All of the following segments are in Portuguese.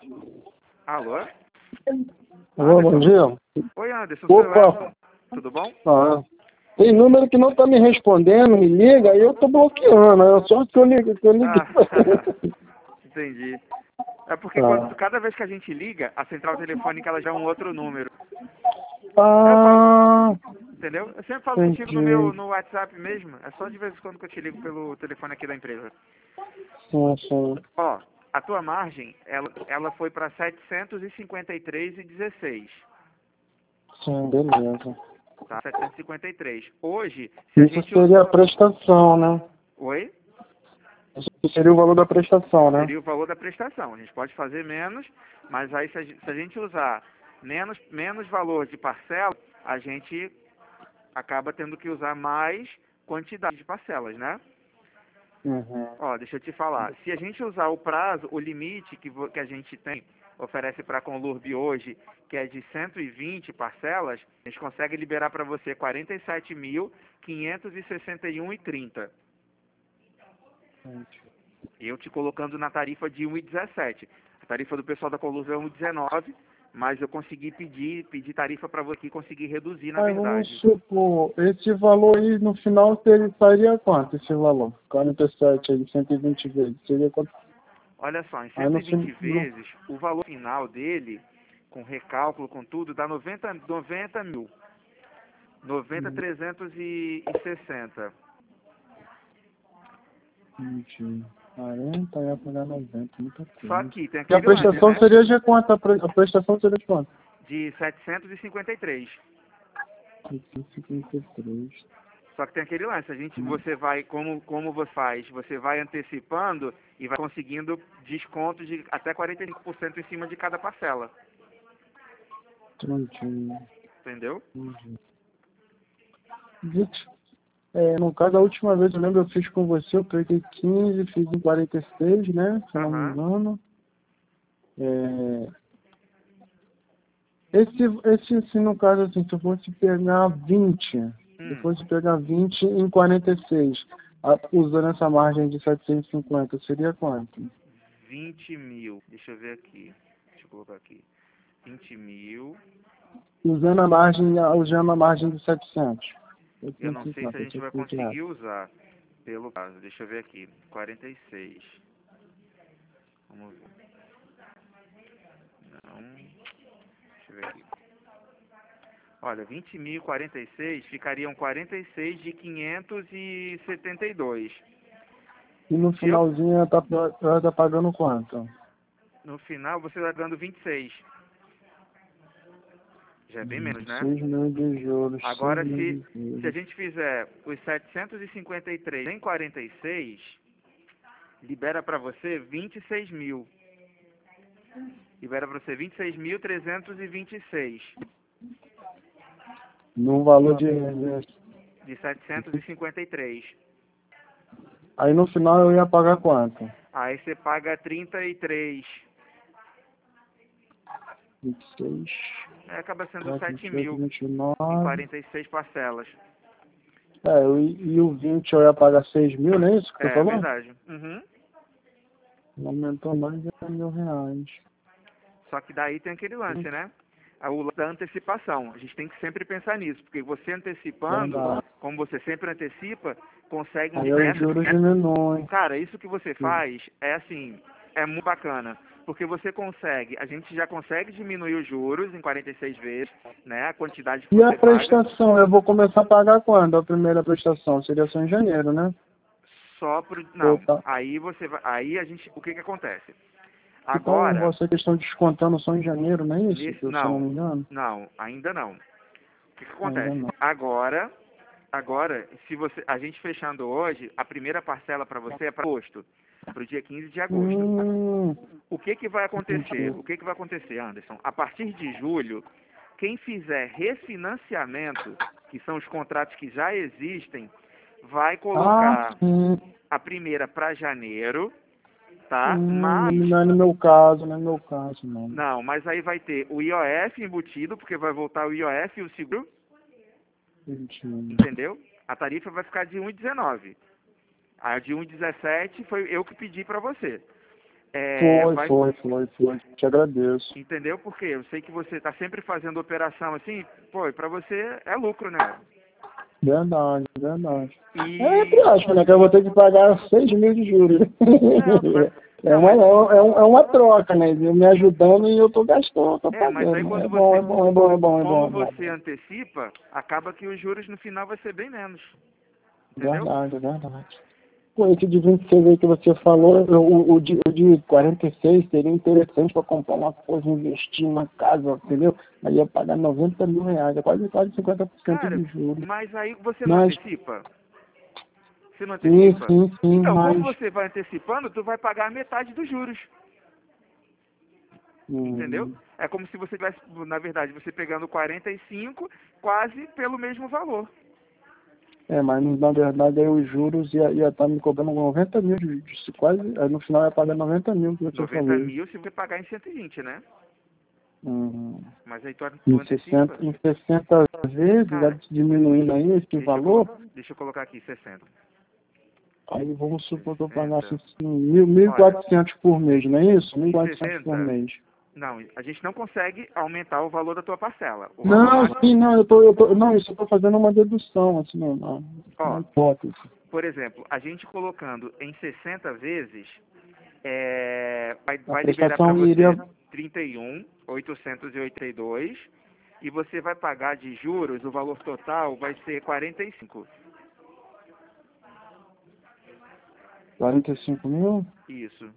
Alô? Alô, bom dia. Oi, Anderson, sou eu. Tudo bom? Tem número que não tá me respondendo, me liga, aí eu tô bloqueando. É só que eu ligo. Entendi. É porque Tá. cada vez que a gente liga, a central telefônica ela já é um outro número. Entendeu? Eu sempre falo contigo no WhatsApp mesmo. É só de vez em quando que eu te ligo pelo telefone aqui da empresa. Sim. Ó, a tua margem, ela foi para 753,16. Sim, beleza. Tá? 753. Hoje, se a Isso gente... seria a prestação, né? Oi? Isso seria o valor da prestação, né? Seria o valor da prestação. A gente pode fazer menos, mas aí se a gente usar menos valor de parcela, a gente acaba tendo que usar mais quantidade de parcelas, né? Uhum. Ó, deixa eu te falar. Se a gente usar o prazo, o limite que a gente tem, oferece para a Conlurb hoje, que é de 120 parcelas, a gente consegue liberar para você 47.561,30. Eu te colocando na tarifa de 1,17. A tarifa do pessoal da Conlurb é 1,19, mas eu consegui pedir tarifa para você e consegui reduzir, na verdade. Vamos supor, esse valor aí no final sairia quanto esse valor? 47 aí, 120 vezes. Seria quanto? Olha só, em 120 vezes, o valor final dele, com recálculo, com tudo, dá 90 mil. 90.360. 20, 40, ia pagar 90, muita coisa. Só que tem E a aquele prestação lance, né? seria de quanto? A prestação seria de quanto? De 753. 153. Só que tem aquele lance, você vai, como você faz, você vai antecipando e vai conseguindo desconto de até 45% em cima de cada parcela. Entendi. Entendeu? No caso, a última vez, eu lembro, eu fiz com você, eu peguei 15, fiz em 46, né? Se eu não me engano. Esse, no caso, assim, se eu fosse pegar 20, se eu fosse pegar 20 em 46, usando essa margem de 750, seria quanto? 20 mil. Deixa eu ver aqui. Deixa eu colocar aqui. 20 mil. Usando a margem de 700. Eu não sei se a gente vai conseguir usar pelo caso. Deixa eu ver aqui. 46. Vamos ver. Não. Deixa eu ver aqui. Olha, 20 mil e 46 ficariam 46 de 572. E no finalzinho ela tá pagando quanto? No final você está dando 26. Já é bem menos, né? 6 mil de juros. Agora, se a gente fizer os 753 em 46, libera para você 26 mil. Libera para você 26.326. No valor de 753. Aí no final eu ia pagar quanto? Aí você paga 33. 26. Acaba sendo 7 mil 29. em 46 parcelas. E o 20 eu ia pagar 6 mil, não é isso que você falou? É verdade. Uhum. Aumentou mais de R$1.000. Só que daí tem aquele lance, né? O lance da antecipação. A gente tem que sempre pensar nisso, porque você antecipando, como você sempre antecipa, consegue um os juros diminuem. Cara, isso que você faz é assim, é muito bacana. Porque você consegue, a gente já consegue diminuir os juros em 46 vezes, né? A quantidade que você paga. E a prestação, paga. Eu vou começar a pagar quando? A primeira prestação? Seria só em janeiro, né? Não, aí você vai. Aí a gente. O que acontece? Agora. Então vocês estão descontando só em janeiro, não é isso? Se eu não me engano? Não, ainda não. O que acontece? Agora, se a gente fechando hoje, a primeira parcela para você é para agosto. Para o dia 15 de agosto. O que vai acontecer? O que vai acontecer, Anderson? A partir de julho, quem fizer refinanciamento, que são os contratos que já existem, vai colocar a primeira para janeiro, tá? Mas não é no meu caso, não. Não, mas aí vai ter o IOF embutido, porque vai voltar o IOF e o seguro. Entendeu? A tarifa vai ficar de 1,19. A de 1,17 foi eu que pedi para você. Foi. Te agradeço. Entendeu? Porque eu sei que você está sempre fazendo operação assim, pô, para você é lucro, né? Verdade. E... É entre aspas, né? Que eu vou ter que pagar 6 mil de juros. Não, mas... É uma troca, né? Me ajudando e eu tô gastando, tô pagando. Mas aí quando É bom. como você antecipa, acaba que os juros no final vai ser bem menos. Entendeu? Verdade. Pô, esse de 26 aí que você falou, o de 46 seria interessante para comprar uma coisa, investir em uma casa, entendeu? Aí ia pagar 90 mil reais, é quase 50% Cara, de juros. mas aí você não antecipa? Você não Sim, antecipa? Então, mas... como você vai antecipando, tu vai pagar a metade dos juros. Entendeu? É como se você tivesse, na verdade, você pegando 45, quase pelo mesmo valor. Mas na verdade aí os juros ia estar me cobrando 90 mil, quase, aí no final ia pagar 90 mil que você 90 falou. mil se você pagar em 120, né? Mas aí tu Em antecipa. 60 vezes, já diminuindo aí esse valor. Deixa eu colocar aqui 60. Aí vamos supor que eu pagasse assim, 1.400 por mês, não é isso? 1.400 por mês. Não, a gente não consegue aumentar o valor da tua parcela. Isso eu tô fazendo uma dedução, assim, uma hipótese. Por exemplo, a gente colocando em 60 vezes, vai liberar para você 31.882 e você vai pagar de juros, o valor total vai ser 45. 45 mil? Isso.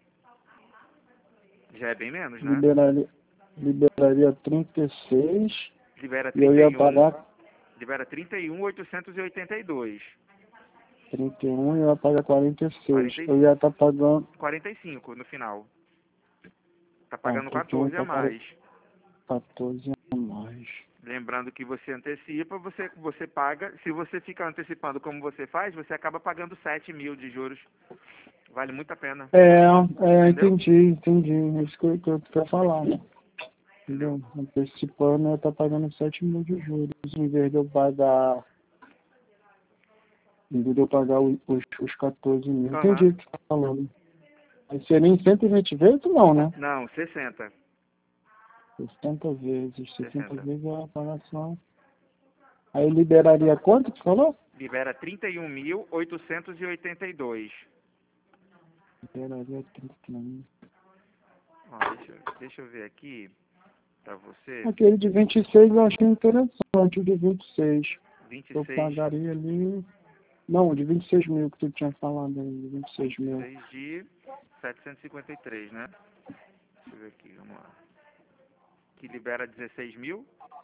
Já é bem menos, né? Liberaria 36. Libera 31. E eu ia pagar... Libera 31.882. 31 e eu ia pagar 46. Eu ia estar pagando... 45 no final. Tá pagando 14 a mais. 14 a mais. Lembrando que você antecipa, você paga. Se você ficar antecipando como você faz, você acaba pagando 7 mil de juros. Vale muito a pena. Entendi. É isso que eu quero falar. Entendeu? Antecipando, eu estou pagando 7 mil de juros, em vez de eu pagar os 14 mil. Entendi o que você está falando. Aí seria em 120 vezes, não, né? Não, 60. 60 vezes. 60 vezes é a pagação. Aí liberaria quanto que você falou? Libera 31.882. Liberaria 31. Deixa eu ver aqui pra você. Aquele de 26 eu achei interessante, o de 26. 26. Eu pagaria ali... Não, o de 26 mil que tu tinha falado aí, de 26 mil. 26 de 753, né? Deixa eu ver aqui, vamos lá. Que libera 16 mil?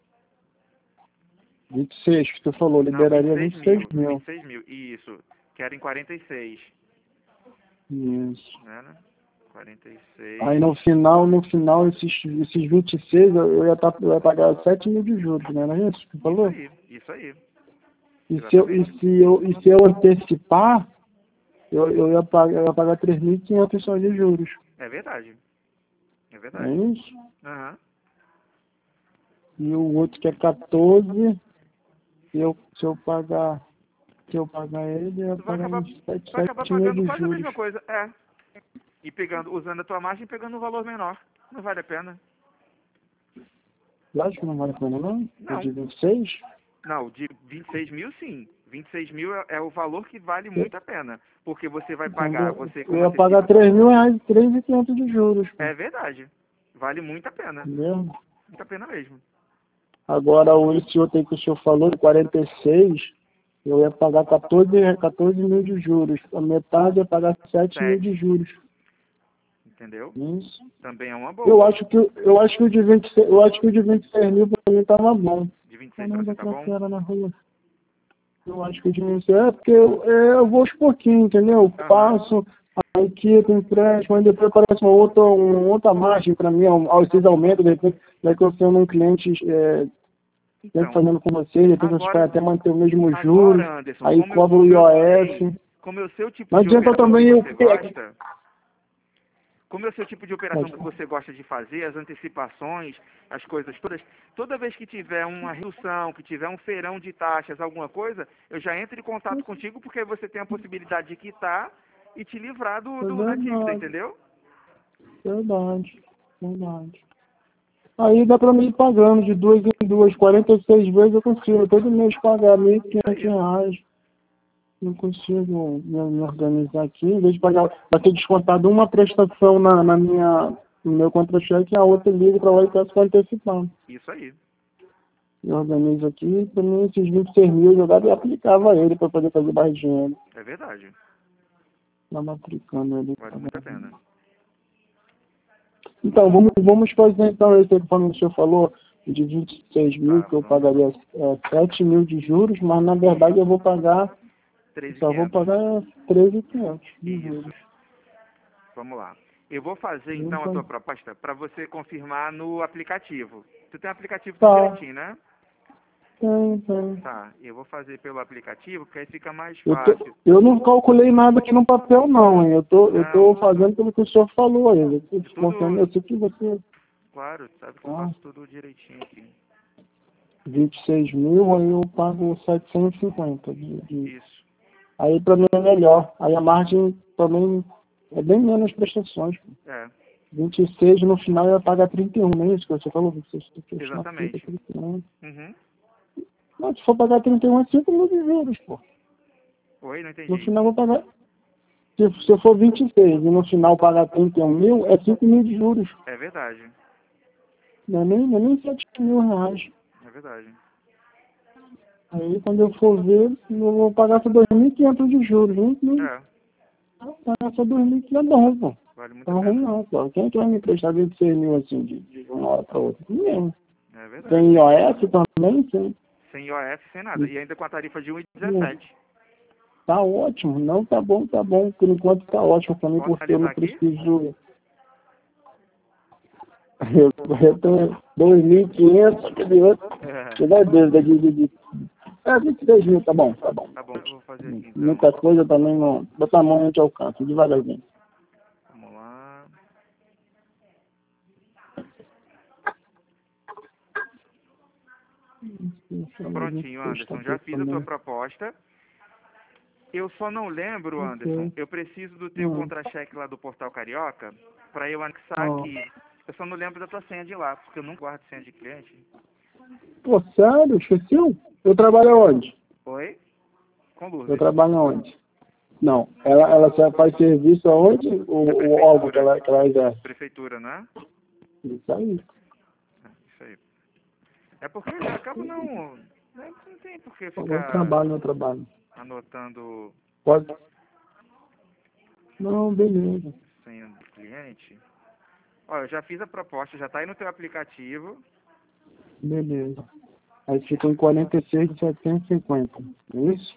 26 que tu falou, liberaria 26 mil. 26 mil, isso. Querem 46. Isso. Né? 46. Aí no final, esses 26 eu ia pagar 7 mil de juros, né? Não é isso que tu falou? Isso aí. E se eu antecipar, eu ia pagar 3.500 só de juros. É verdade. É É isso? Aham. E o outro que é 14, se eu pagar ele, eu ia pagar uns 7 mil de quase juros. a mesma coisa, E usando a tua margem, pegando um valor menor. Não vale a pena. Lógico que não vale a pena, não? Não. O de 26? Não, de 26 mil, sim. 26 mil é o valor que vale muito a pena. Porque você vai pagar... Eu ia pagar 3 mil reais, 3.500 de juros. É verdade. Vale muito a pena. Entendeu? Muito a pena mesmo. Agora, esse outro aí que o senhor falou, de 46, eu ia pagar 14 mil de juros. A metade ia pagar 7 mil de juros. Entendeu? Isso. Também é uma boa. Eu acho que o de 26 mil pra mim tava bom. De 26 pra você tá bom? Na rua. Eu acho que o de 26 porque eu vou aos pouquinhos, entendeu? Eu passo a equipe, empréstimo, aí depois aparece uma outra margem para mim, esses aumentos, de repente, daqui eu sendo um cliente sempre fazendo com você, depois você vai até manter o mesmo juros, Anderson, aí cobra o IOF. Como é o seu tipo Não de adianta operação também que eu você gosta, como é o seu tipo de operação que você gosta de fazer, as antecipações, as coisas todas, toda vez que tiver uma redução, que tiver um feirão de taxas, alguma coisa, eu já entro em contato contigo, porque você tem a possibilidade de quitar e te livrar da dívida, entendeu? Verdade, verdade. Aí dá pra me ir pagando de 2 em 2, 46 vezes eu consigo todo mês pagar R$ 1.500. Não consigo me organizar aqui, em vez de pagar, vai ter descontado uma prestação no meu contra-cheque e a outra liga para lá e peço para antecipar. Isso aí. Eu organizo aqui, para mim esses 26 mil eu dava e aplicava ele para poder fazer mais dinheiro. É verdade. Estava aplicando ele. Vale muito a pena. Então, vamos fazer então esse conforme o senhor falou, de 26 mil, que eu pagaria 7 mil de juros, mas na verdade eu vou pagar, só vou pagar 13.500 de juros. Isso. Vamos lá. Eu vou fazer então a tua proposta para você confirmar no aplicativo. Tu tem aplicativo tudo direitinho, né? Tem. Tá, eu vou fazer pelo aplicativo, porque aí fica mais fácil. Eu não calculei nada aqui no papel não, hein? Eu tô fazendo pelo que o senhor falou aí. Eu sei que você... Claro, sabe que eu faço tudo direitinho aqui. 26 mil, aí eu pago 750. Isso. Aí pra mim é melhor. Aí a margem também é bem menos prestações. 26 no final eu ia pagar 31, não é isso que você falou? 26, exatamente. 31. Não, se for pagar 31 é 5 mil de juros, pô. Oi, não entendi. No final eu vou pagar... Se eu for 26 e no final pagar 31 mil, é 5 mil de juros. É verdade. Não é nem 7 mil reais. É verdade. Aí quando eu for ver, eu vou pagar só 2.500 de juros. Pagar só 2.500 é bom, pô. Vale muito a pena. Não, pô. Quem vai me emprestar 26 mil assim de uma hora para outra? Ninguém. É verdade. Tem IOF também? Sim. Sem IOF, sem nada. E ainda com a tarifa de 1,17. Tá ótimo. Não, tá bom. Por enquanto tá ótimo pra mim, porque eu não preciso... Eu tenho 2.500, cadê outro? Você vai ver, 26 mil, tá bom. Tá bom, eu vou fazer aqui então. Muita coisa também não... Botar a mão a gente alcança, devagarzinho. Vamos lá. Prontinho, Anderson. Já fiz a tua proposta. Eu só não lembro, Anderson, eu preciso do teu contra-cheque lá do Portal Carioca para eu anexar aqui. Eu só não lembro da tua senha de lá, porque eu não guardo senha de cliente. Pô, sério? Esqueceu? Eu trabalho onde? Oi? Com Lourdes. Eu trabalho onde? Não. Ela faz serviço aonde? O órgão que ela exerce? Prefeitura, né? Isso aí. Isso aí. É porque eu acabo não tem por que ficar... Eu trabalho. Anotando... Pode? Não, beleza. Senha do cliente. Olha, eu já fiz a proposta, já tá aí no teu aplicativo. Beleza. Aí ficou em 46.750. É isso?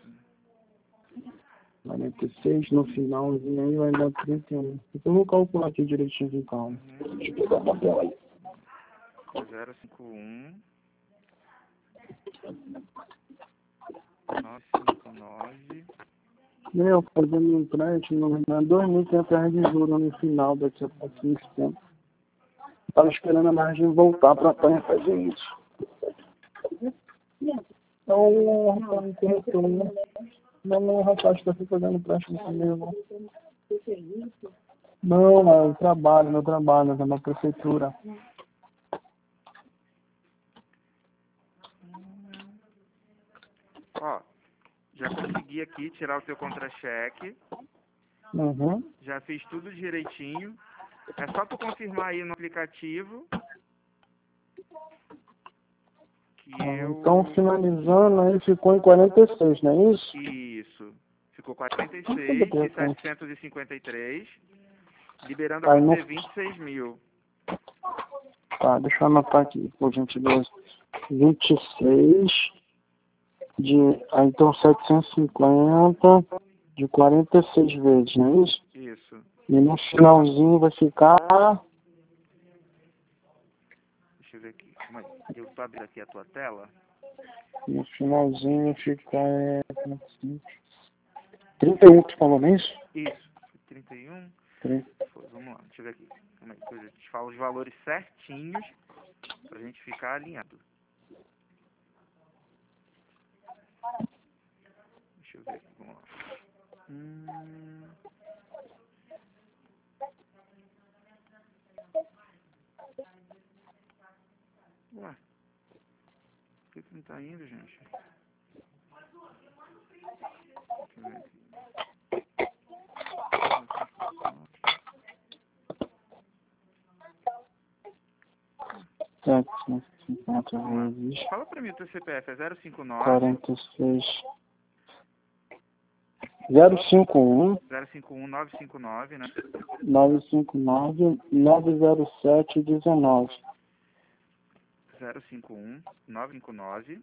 46 no finalzinho aí vai dar 31. Então eu vou calcular aqui direitinho com calma. Deixa eu pegar o papel aí. 051 959. Fazendo um empréstimo, não é R$ 2.500 de juros no final daqui a pouquinho tempo. Estava esperando a margem voltar para fazer isso. Então, rapaz, corretor, né? Não, rapaz, está fazendo empréstimo comigo. Não, eu trabalho na prefeitura. Ó, já consegui aqui tirar o teu contra-cheque. Já fiz tudo direitinho. É só tu confirmar aí no aplicativo que Então, finalizando, aí ficou em 46, não é isso? Isso. Ficou 46 e 753, liberando a você 26 mil. Tá, deixa eu anotar aqui, por gentileza. 26 então 750 de 46 vezes, não é isso? Isso. E no finalzinho vai ficar... Deixa eu ver aqui. Eu tô abrindo aqui a tua tela. No finalzinho fica... 31 que você falou, não é isso? Isso. 31. Vamos lá, deixa eu ver aqui. Eu te falo os valores certinhos pra gente ficar alinhado. Deixa eu ver aqui, vamos lá. Ué, por que não tá indo, gente? Deixa eu ver aqui. 750 vezes Fala pra mim o teu CPF, é 059 46 051 051 959, né? 959 907 19 051 959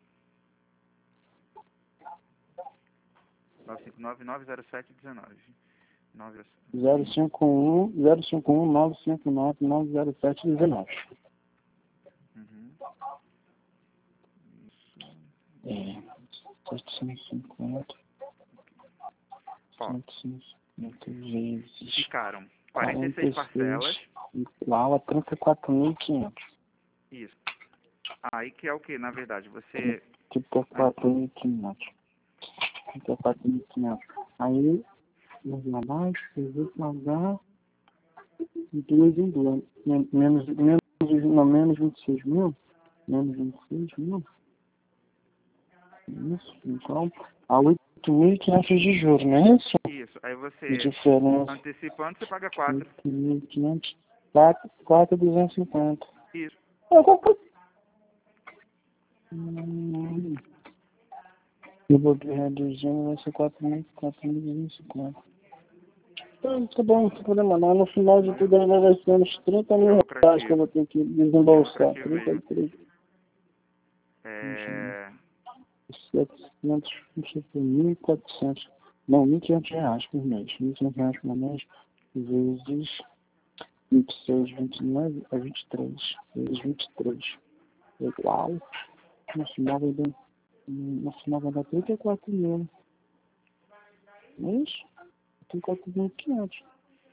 959 907 19 051 959 907 19. Uhum. É, 750 Ó, 750 vezes ficaram 46 parcelas. igual a 34.500. Isso. Aí que é o que, na verdade? Você... 34.500. 34.500. Aí, vamos lá abaixo, eu vou pagar duas em duas. Menos 26 mil. Menos 26 mil. Isso, então, a 8.500 de juros, não é isso? Isso. Aí De você, diferença. antecipando, você paga 4. 8.500, 4.250. Isso. Eu vou reduzindo, vai ser 4.250. Tá bom, não tem problema não. No final de tudo ainda vai ser uns 30 mil reais que eu vou ter que desembolsar. 33. É... 700, não sei por 1.400. Não, 1.500 reais por mês. 1.500 reais por mês vezes 26, 29, é 23. Vezes 23. Igual. No final vai dar 34 mil. Isso? 34.500.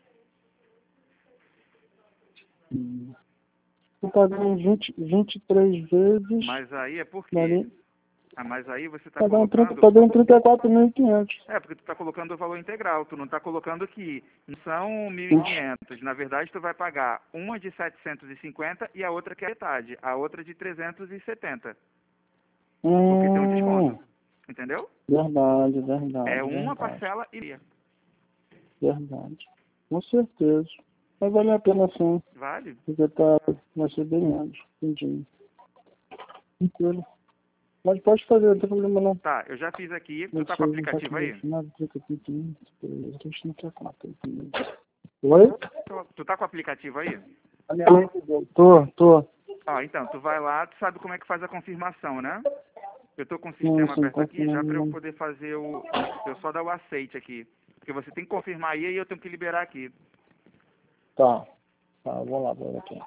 Eu pagando 23 vezes. Mas aí é porque... Daria, Ah, mas aí você tá tá dando colocando... 34.500. É, porque tu tá colocando o valor integral. Tu não tá colocando que não são 1.500. Na verdade, tu vai pagar uma de 750 e a outra que é metade. A outra de 370. Porque tem um desconto. Entendeu? Verdade, É uma verdade. parcela e meia. Verdade. Com certeza. Vai valer a pena sim. Vale? Porque vai ser bem menos. Entendi. Tranquilo. Mas pode fazer, não tem problema não. Tá, eu já fiz aqui. Tu tá com o aplicativo aí? Oi? Tu tá com o aplicativo aí? Tô. Ó, então, tu vai lá, tu sabe como é que faz a confirmação, né? Eu tô com o Sim, sistema sim, aberto aqui já pra eu confirmando. poder fazer o... Eu só dar o aceite aqui. Porque você tem que confirmar aí e eu tenho que liberar aqui. Tá, vou lá ver aqui.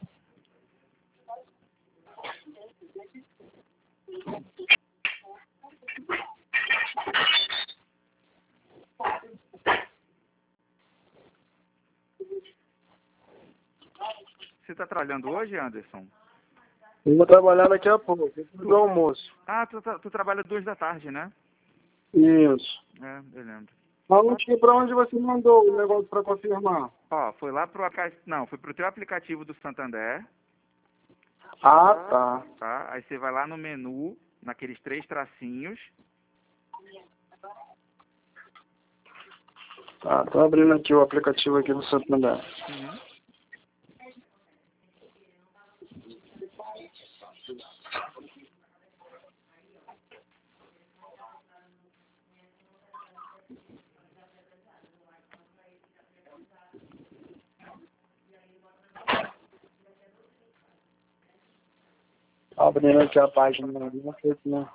Você tá trabalhando hoje, Anderson? Eu vou trabalhar daqui a pouco, depois do almoço. Ah, tu trabalha 2 da tarde, né? Isso. É, eu lembro. Pra onde você mandou o negócio pra confirmar? Ó, foi lá pro... Não, foi pro teu aplicativo do Santander, Ah, tá. tá? Aí você vai lá no menu, naqueles 3 tracinhos. Tá, tô abrindo aqui o aplicativo aqui do Santander. Uhum. Tô abrindo aqui a página, não sei se não.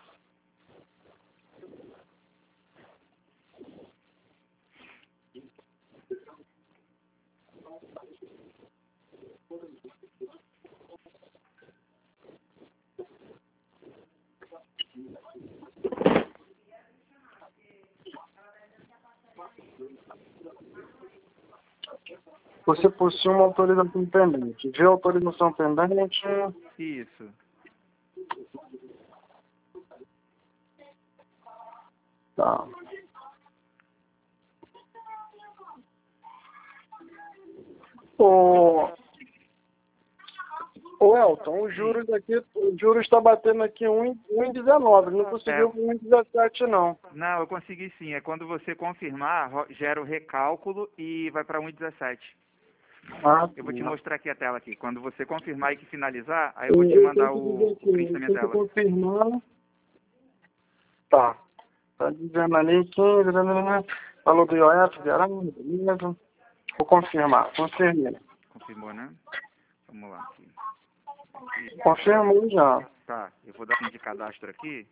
Você possui uma autorização pendente. Viu a autorização pendente? Isso. Tá. Ô, Elton, os juros aqui, o juros está batendo aqui 1,19. Não conseguiu com 1,17, não. Não, eu consegui sim. É quando você confirmar, gera o recálculo e vai para 1,17. Eu vou te mostrar aqui a tela aqui. Quando você confirmar e que finalizar, aí eu vou te mandar o print da minha tela. Confirmar. Tá. Tá dizendo ali 15, falou do IOF, beleza. Vou confirmar. Confirmei. Confirmou, né? Vamos lá. Aqui. Confirmou já. Tá, eu vou dar fim de cadastro aqui.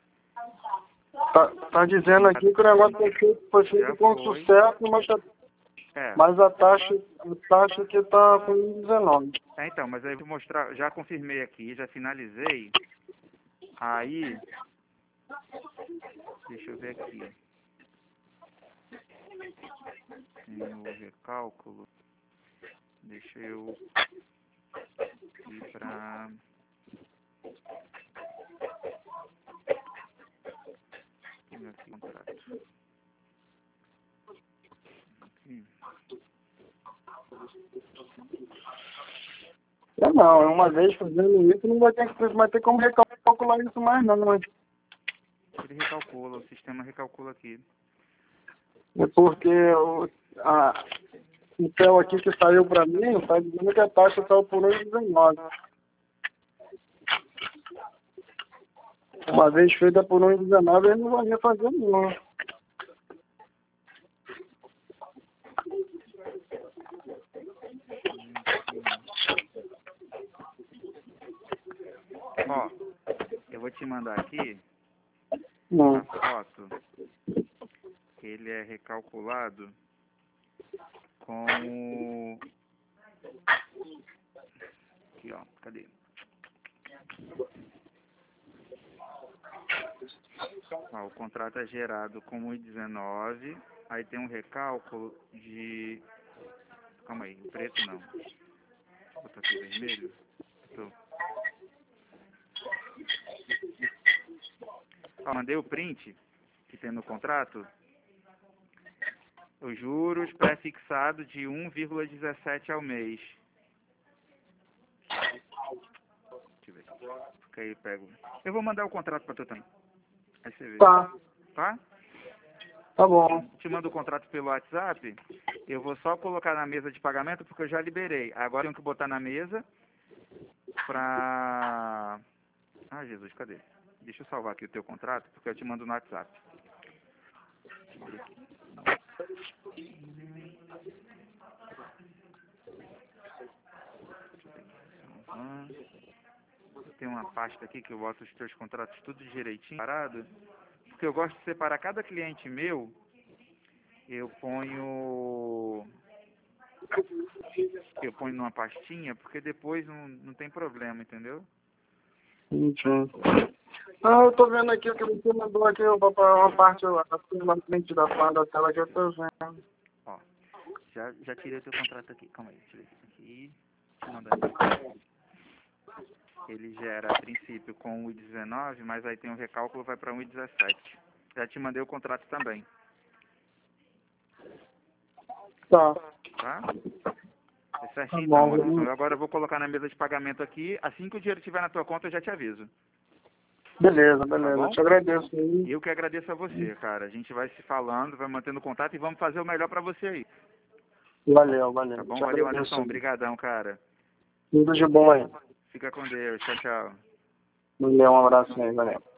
Tá dizendo aqui que o negócio foi feito com sucesso, mas a taxa aqui tá com 19. Então, mas aí eu vou mostrar, já confirmei aqui, já finalizei. Aí, deixa eu ver aqui. Tem o recálculo. Deixa eu ir para... Tem aqui o contrato. Aqui. Não, uma vez fazendo isso, não vai ter como recalcular isso mais não. Ele recalcula, o sistema recalcula aqui. É porque o céu aqui que saiu para mim, está dizendo que a taxa saiu por 1,19. Uma vez feita por 1,19, ele não vai refazer não. Ó, eu vou te mandar aqui Não. a foto. Ele é recalculado com o... Aqui, ó. Cadê? Ó, o contrato é gerado com 1,19. Aí tem um recálculo de... Calma aí, preto não. Vou botar aqui vermelho. Ó, mandei o print que tem no contrato. Os juros pré-fixado de 1,17 ao mês. Deixa eu ver. Fica aí, pego. Eu vou mandar o contrato para tu também. Aí você vê. Tá. Tá? Tá bom. Te mando o contrato pelo WhatsApp. Eu vou só colocar na mesa de pagamento porque eu já liberei. Agora eu tenho que botar na mesa pra... Ah, Jesus, cadê? Deixa eu salvar aqui o teu contrato porque eu te mando no WhatsApp. Tem uma pasta aqui que eu boto os teus contratos tudo direitinho, parado. Porque eu gosto de separar cada cliente meu. Eu ponho numa pastinha, porque depois não tem problema, entendeu? Entendi. Ah, eu tô vendo aqui o que você mandou aqui, uma parte lá, na frente da tela que eu tô vendo. Ó, já tirei o teu contrato aqui. Calma aí, tirei esse aqui. Deixa eu mandar aqui. Ele gera, a princípio, com 1,19, mas aí tem um recálculo, vai para 1,17. Já te mandei o contrato também. Tá. Tá? É certinho, Tá bom, então, Anderson. Agora eu vou colocar na mesa de pagamento aqui. Assim que o dinheiro estiver na tua conta, eu já te aviso. Beleza. Tá bom? Eu te agradeço aí. Eu que agradeço a você, cara. A gente vai se falando, vai mantendo contato e vamos fazer o melhor pra você aí. Valeu. Tá bom? Valeu, Anderson. Obrigadão, cara. Tudo de bom aí. Fica com Deus. Tchau, tchau. Valeu, um abraço aí, valeu.